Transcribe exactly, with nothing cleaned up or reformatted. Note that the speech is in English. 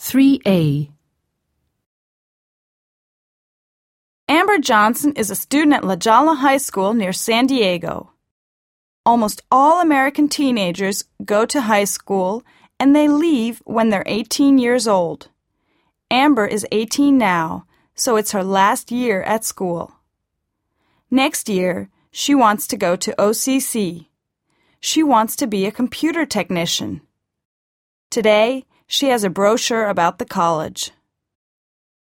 three A. Amber Johnson is a student at La Jolla High School near San Diego. Almost all American teenagers go to high school and they leave when they're eighteen years old. Amber is eighteen now, so it's her last year at school. Next year, she wants to go to O C C. She wants to be a computer technician. Today, she has a brochure about the college.